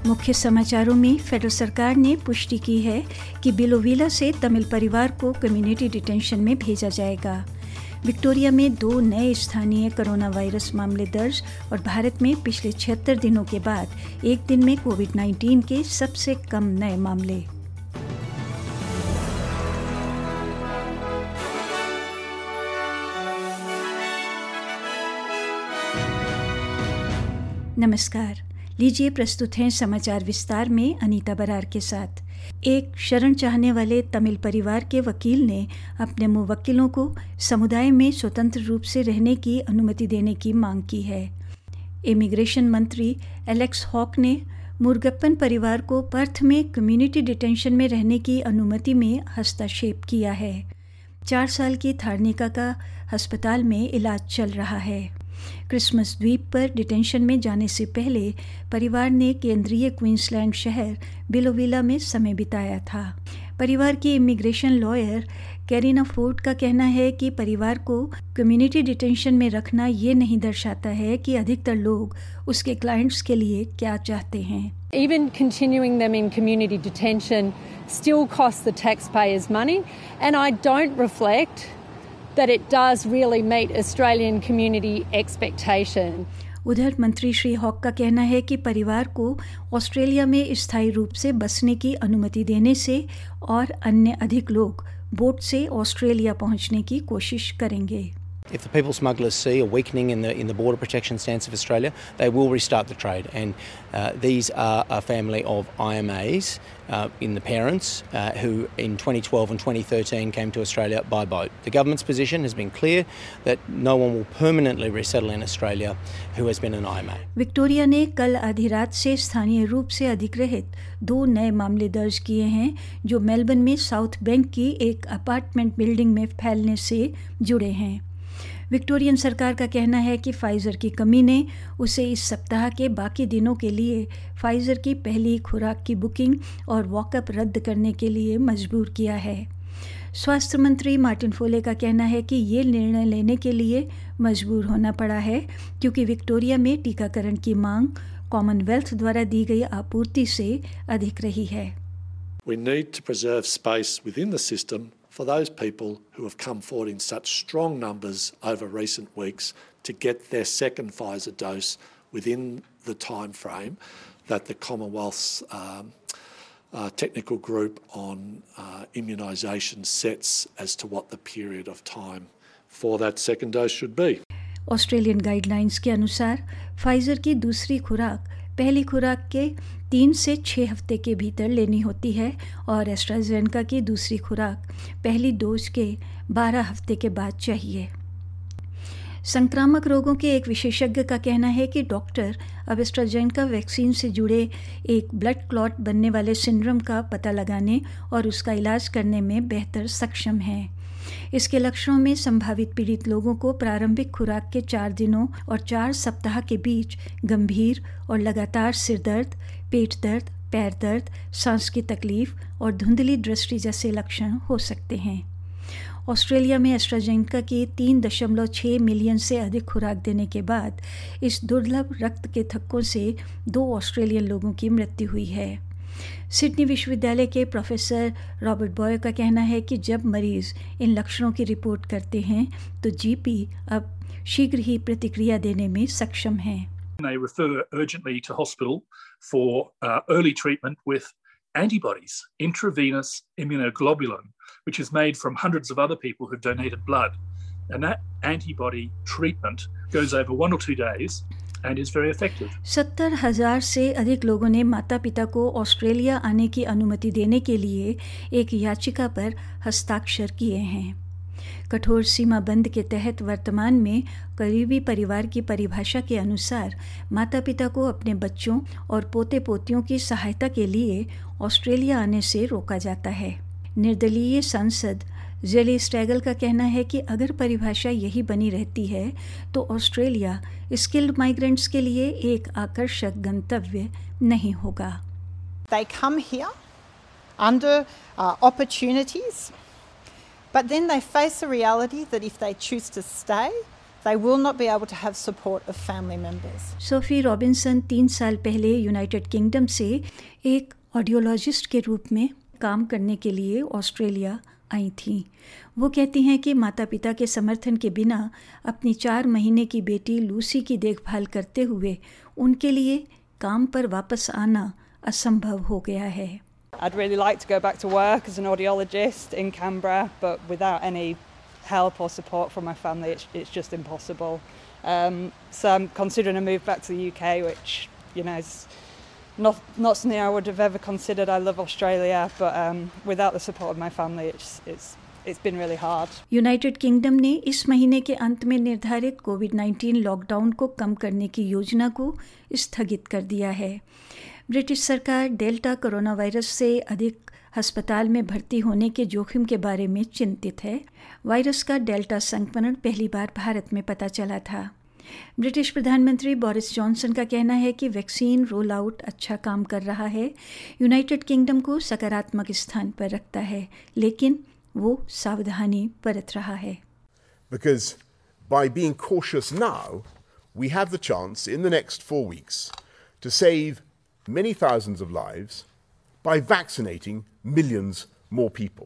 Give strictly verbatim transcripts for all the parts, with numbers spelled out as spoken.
मुख्य समाचारों में फेडरल सरकार ने पुष्टि की है कि बिलोविला से तमिल परिवार को कम्युनिटी डिटेंशन में भेजा जाएगा। विक्टोरिया में दो नए स्थानीय कोरोना वायरस मामले दर्ज और भारत में पिछले छिहत्तर दिनों के बाद एक दिन में कोविड नाइन्टीन के सबसे कम नए मामले। नमस्कार, लीजिए प्रस्तुत हैं समाचार विस्तार में अनीता बरार के साथ। एक शरण चाहने वाले तमिल परिवार के वकील ने अपने मुवक्किलों को समुदाय में स्वतंत्र रूप से रहने की अनुमति देने की मांग की है। इमिग्रेशन मंत्री एलेक्स हॉक ने मुरुगप्पन परिवार को पर्थ में कम्युनिटी डिटेंशन में रहने की अनुमति में हस्तक्षेप किया है। चार साल की थार्निका का अस्पताल में इलाज चल रहा है। क्रिसमस द्वीप पर डिटेंशन में जाने से पहले परिवार ने केंद्रीय क्वींसलैंड शहर बिलोविला में समय बिताया था। परिवार की इमिग्रेशन लॉयर कैरिना फोर्ड का कहना है कि परिवार को कम्युनिटी डिटेंशन में रखना ये नहीं दर्शाता है कि अधिकतर लोग उसके क्लाइंट्स के लिए क्या चाहते हैं। Even continuing them in community detention still costs the taxpayers money, and I don't reflect that it does really meet Australian community expectation. उधर मंत्री श्री हॉक का कहना है कि परिवार को ऑस्ट्रेलिया में स्थायी रूप से बसने की अनुमति देने से और अन्य अधिक लोग बोट से ऑस्ट्रेलिया पहुंचने की कोशिश करेंगे। If the people smugglers see a weakening in the in the border protection stance of Australia, they will restart the trade. And uh, these are a family of I M As uh, in the parents uh, who in twenty twelve and twenty thirteen came to Australia by boat. The government's position has been clear that no one will permanently resettle in Australia who has been an I M A. Victoria ने कल आधी रात से स्थानीय रूप से अधिग्रहित दो नए मामले दर्ज किए हैं जो मेलबर्न में साउथ बैंक की एक अपार्टमेंट बिल्डिंग में फैलने से जुड़े हैं। विक्टोरियन सरकार का कहना है कि फाइजर की कमी ने उसे इस सप्ताह के बाकी दिनों के लिए फाइजर की पहली खुराक की बुकिंग और वॉकअप रद्द करने के लिए मजबूर किया है। स्वास्थ्य मंत्री मार्टिन फोले का कहना है कि ये निर्णय लेने के लिए मजबूर होना पड़ा है क्योंकि विक्टोरिया में टीकाकरण की मांग कॉमनवेल्थ द्वारा दी गई आपूर्ति से अधिक रही है। We need to preserve space within the system for those people who have come forward in such strong numbers over recent weeks to get their second Pfizer dose within the time frame that the Commonwealth's um, uh, technical group on uh, immunisation sets as to what the period of time for that second dose should be. Australian guidelines के अनुसार Pfizer की दूसरी खुराक पहली खुराक के तीन से छः हफ्ते के भीतर लेनी होती है और एस्ट्राजेनेका की दूसरी खुराक पहली डोज के बारह हफ्ते के बाद चाहिए। संक्रामक रोगों के एक विशेषज्ञ का कहना है कि डॉक्टर अब एस्ट्राजेनेका वैक्सीन से जुड़े एक ब्लड क्लॉट बनने वाले सिंड्रोम का पता लगाने और उसका इलाज करने में बेहतर सक्षम हैं। इसके लक्षणों में संभावित पीड़ित लोगों को प्रारंभिक खुराक के चार दिनों और चार सप्ताह के बीच गंभीर और लगातार सिर दर्द, पेट दर्द, पैर दर्द, सांस की तकलीफ और धुंधली दृष्टि जैसे लक्षण हो सकते हैं। ऑस्ट्रेलिया में एस्ट्राजेनेका की तीन दशमलव छः मिलियन से अधिक खुराक देने के बाद इस दुर्लभ रक्त के थक्कों से दो ऑस्ट्रेलियन लोगों की मृत्यु हुई है। सिडनी विश्वविद्यालय के प्रोफेसर रॉबर्ट बॉय का कहना है कि जब मरीज इन लक्षणों की रिपोर्ट करते हैं तो जीपी अब शीघ्र ही प्रतिक्रिया देने में सक्षम हैं। They refer urgently to hospital for uh, early treatment with antibodies, intravenous immunoglobulin, which is made from hundreds of other people who've donated blood. And that antibody treatment goes over one or two days and is very effective. सत्तर हजार से अधिक लोगों ने माता पिता को Australia आने की अनुमति देने के लिए एक याचिका पर हस्ताक्षर किए हैं। कठोर सीमा बंद के तहत वर्तमान में करीबी परिवार की परिभाषा के अनुसार माता पिता को अपने बच्चों और पोते पोतियों की सहायता के लिए ऑस्ट्रेलिया आने से रोका जाता है। निर्दलीय सांसद जेली स्टैगल का कहना है कि अगर परिभाषा यही बनी रहती है तो ऑस्ट्रेलिया स्किल्ड माइग्रेंट्स के लिए एक आकर्षक गंतव्य नहीं होगा। They come here under uh, opportunities, but then they face a reality that if they choose to stay, they will not be able to have support of family members. Sophie Robinson तीन साल पहले United kingdom से एक audiologist के रूप में काम करने के लिए ऑस्ट्रेलिया आई थीं। वो कहती हैं कि माता पिता के समर्थन के बिना अपनी चार महीने की बेटी लूसी की देखभाल करते हुए उनके लिए काम पर वापस आना असंभव हो गया है। I'd really like to go back to work as an audiologist in Canberra, but without any help or support from my family, it's, it's just impossible. Um, so I'm considering a move back to the U K, which, you know, is not not something I would have ever considered. I love Australia, but um, without the support of my family, it's it's it's been really hard. United Kingdom ने इस महीने के अंत में निर्धारित Covid nineteen lockdown को कम करने की योजना को स्थगित कर दिया है। ब्रिटिश सरकार डेल्टा कोरोना वायरस से अधिक अस्पताल में भर्ती होने के जोखिम के बारे में चिंतित है। वायरस का डेल्टा संक्रमण पहली बार भारत में पता चला था। ब्रिटिश प्रधानमंत्री बोरिस जॉनसन का कहना है कि वैक्सीन रोल आउट अच्छा काम कर रहा है, यूनाइटेड किंगडम को सकारात्मक स्थान पर रखता है, लेकिन वो सावधानी बरत रहा है। Because by being cautious now, we have the chance in the next four weeks to save many thousands of lives by vaccinating millions more people.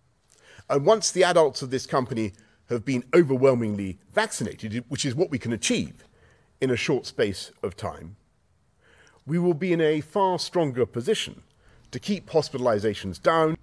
And once the adults of this company have been overwhelmingly vaccinated, which is what we can achieve in a short space of time, we will be in a far stronger position to keep hospitalizations down.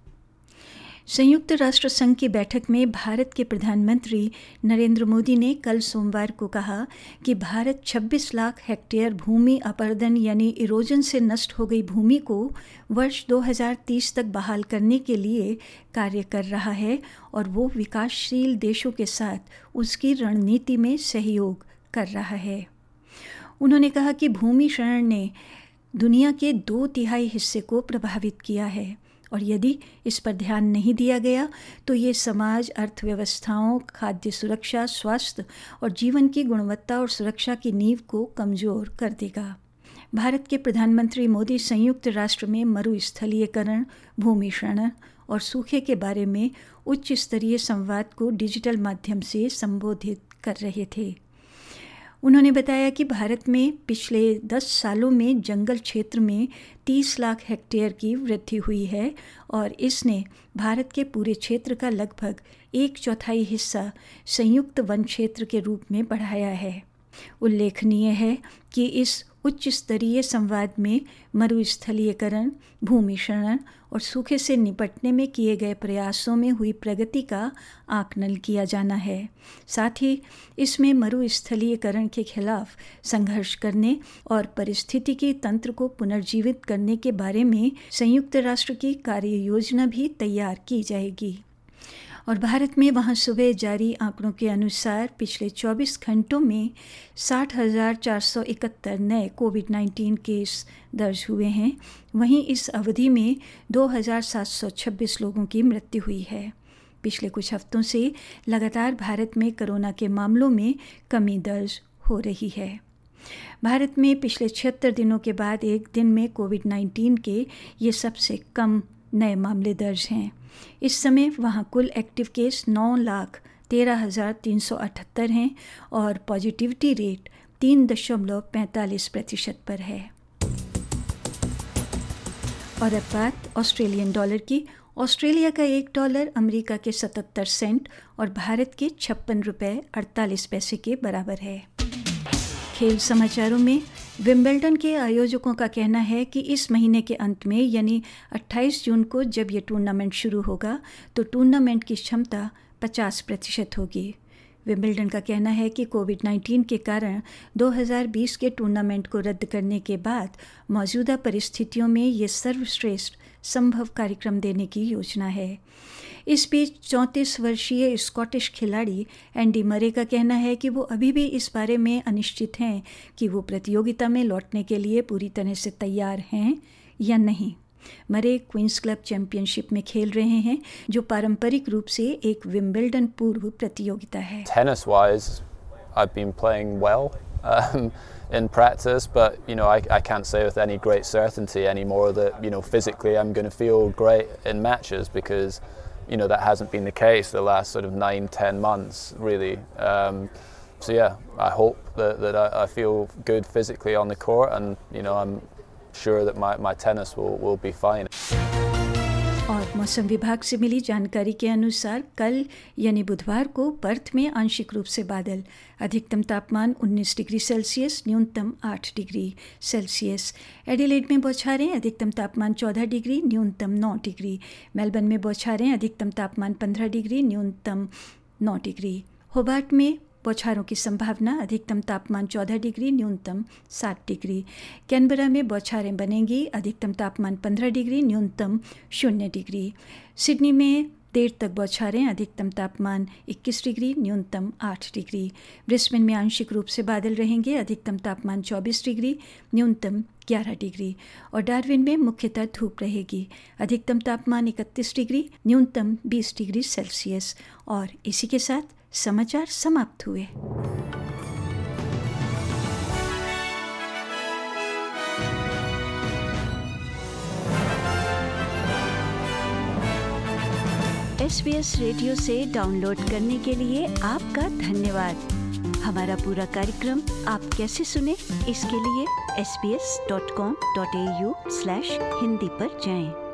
संयुक्त राष्ट्र संघ की बैठक में भारत के प्रधानमंत्री नरेंद्र मोदी ने कल सोमवार को कहा कि भारत छब्बीस लाख हेक्टेयर भूमि अपरदन यानी इरोजन से नष्ट हो गई भूमि को वर्ष दो हज़ार तीस तक बहाल करने के लिए कार्य कर रहा है और वो विकासशील देशों के साथ उसकी रणनीति में सहयोग कर रहा है। उन्होंने कहा कि भूमि क्षरण ने दुनिया के दो तिहाई हिस्से को प्रभावित किया है और यदि इस पर ध्यान नहीं दिया गया तो ये समाज, अर्थव्यवस्थाओं, खाद्य सुरक्षा, स्वास्थ्य और जीवन की गुणवत्ता और सुरक्षा की नींव को कमज़ोर कर देगा। भारत के प्रधानमंत्री मोदी संयुक्त राष्ट्र में मरुस्थलीयकरण, भूमि क्षरण और सूखे के बारे में उच्च स्तरीय संवाद को डिजिटल माध्यम से संबोधित कर रहे थे। उन्होंने बताया कि भारत में पिछले दस सालों में जंगल क्षेत्र में तीस लाख हेक्टेयर की वृद्धि हुई है और इसने भारत के पूरे क्षेत्र का लगभग एक चौथाई हिस्सा संयुक्त वन क्षेत्र के रूप में बढ़ाया है। उल्लेखनीय है कि इस उच्च स्तरीय संवाद में मरुस्थलीयकरण, भूमि क्षरण और सूखे से निपटने में किए गए प्रयासों में हुई प्रगति का आकलन किया जाना है। साथ ही इसमें मरुस्थलीयकरण के खिलाफ संघर्ष करने और पारिस्थितिकी तंत्र को पुनर्जीवित करने के बारे में संयुक्त राष्ट्र की कार्य योजना भी तैयार की जाएगी। और भारत में वहाँ सुबह जारी आंकड़ों के अनुसार पिछले चौबीस घंटों में साठ हज़ार चार सौ इकहत्तर नए कोविड नाइन्टीन केस दर्ज हुए हैं। वहीं इस अवधि में दो हज़ार सात सौ छब्बीस लोगों की मृत्यु हुई है। पिछले कुछ हफ्तों से लगातार भारत में कोरोना के मामलों में कमी दर्ज हो रही है। भारत में पिछले छिहत्तर दिनों के बाद एक दिन में कोविड नाइन्टीन के ये सबसे कम नए मामले दर्ज हैं। इस समय वहाँ कुल एक्टिव केस नौ लाख तेरह हज़ार तीन सौ अठहत्तर हैं और पॉजिटिविटी रेट तीन दशमलव पैंतालीस प्रतिशत पर है। और अब बात ऑस्ट्रेलियन डॉलर की। ऑस्ट्रेलिया का एक डॉलर अमेरिका के सतहत्तर सेंट और भारत के छप्पन रुपये अड़तालीस पैसे के बराबर है। खेल समाचारों में विंबलडन के आयोजकों का कहना है कि इस महीने के अंत में यानी अट्ठाईस जून को जब ये टूर्नामेंट शुरू होगा तो टूर्नामेंट की क्षमता पचास प्रतिशत होगी। विंबलडन का कहना है कि कोविड नाइन्टीन के कारण दो हज़ार बीस के टूर्नामेंट को रद्द करने के बाद मौजूदा परिस्थितियों में ये सर्वश्रेष्ठ संभव कार्यक्रम देने की योजना है। इस बीच चौंतीस वर्षीय स्कॉटिश खिलाड़ी एंडी मरे का कहना है कि वो अभी भी इस बारे में अनिश्चित हैं कि वो प्रतियोगिता में लौटने के लिए पूरी तरह से तैयार हैं या नहीं। मरे क्वींस क्लब चैंपियनशिप में खेल रहे हैं जो पारंपरिक रूप से एक विंबलडन पूर्व प्रतियोगिता है। Tennis wise, I've been playing well um, in practice, but you know I, I can't say with any great certainty anymore that you know physically I'm going to feel great in matches because you know that hasn't been the case the last sort of nine ten months really. Um, so yeah, I hope that, that I, I feel good physically on the court, and you know I'm sure that my, my tennis will, will be fine. और मौसम विभाग से मिली जानकारी के अनुसार कल यानी बुधवार को पर्थ में आंशिक रूप से बादल, अधिकतम तापमान उन्नीस डिग्री सेल्सियस, न्यूनतम आठ डिग्री सेल्सियस। एडिलेड में बौछारें, अधिकतम तापमान चौदह डिग्री, न्यूनतम नौ डिग्री। मेलबर्न में बौछारें, अधिकतम तापमान पंद्रह डिग्री, न्यूनतम नौ डिग्री। होबार्ट में बौछारों की संभावना, अधिकतम तापमान चौदह डिग्री, न्यूनतम सात डिग्री। कैनबरा में बौछारें बनेंगी, अधिकतम तापमान पंद्रह डिग्री, न्यूनतम शून्य डिग्री। सिडनी में देर तक बौछारें, अधिकतम तापमान इक्कीस डिग्री, न्यूनतम आठ डिग्री। ब्रिस्बेन में आंशिक रूप से बादल रहेंगे, अधिकतम तापमान चौबीस डिग्री, न्यूनतम ग्यारह डिग्री। और डार्विन में मुख्यतः धूप रहेगी, अधिकतम तापमान इकतीस डिग्री, न्यूनतम बीस डिग्री सेल्सियस। और इसी के साथ समाचार समाप्त हुए। एस बी एस रेडियो से डाउनलोड करने के लिए आपका धन्यवाद। हमारा पूरा कार्यक्रम आप कैसे सुने, इसके लिए S B S dot com dot A U slash Hindi पर जाएं।